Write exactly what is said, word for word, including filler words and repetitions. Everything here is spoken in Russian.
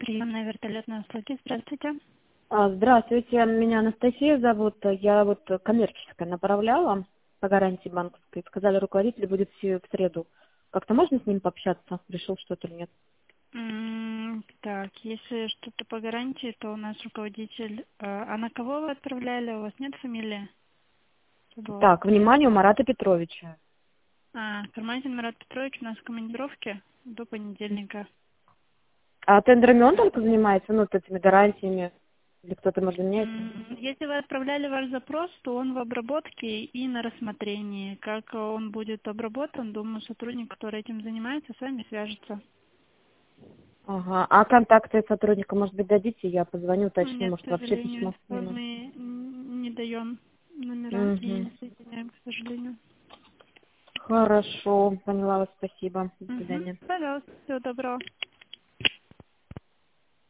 Приемная вертолетные услуги. Здравствуйте. А, Здравствуйте, меня Анастасия зовут. Я вот коммерческое направляла по гарантии банковской. Сказали, руководитель будет в в среду. Как-то можно с ним пообщаться? Решил что-то или нет? М, Так, если что-то по гарантии, то у нас руководитель... э, А на кого вы отправляли? У вас нет фамилии? Забыла. Так, внимание, у Марата Петровича. А, Кармазин Марат Петрович у нас в командировке до понедельника. А тендерами он только занимается, ну, вот этими гарантиями? Или кто-то, может, меняется? М, Если вы отправляли ваш запрос, то он в обработке и на рассмотрении. Как он будет обработан, думаю, сотрудник, который этим занимается, с вами свяжется. Ага. А контакты сотрудника, может быть, дадите? Я позвоню, Ну, уточню, нет, к может, вообще сожалению, письмо э, не надо. мы н- не даем номера и Угу. не соединяем, к сожалению. Хорошо, поняла вас, спасибо. До Угу. свидания. Пожалуйста, всего доброго.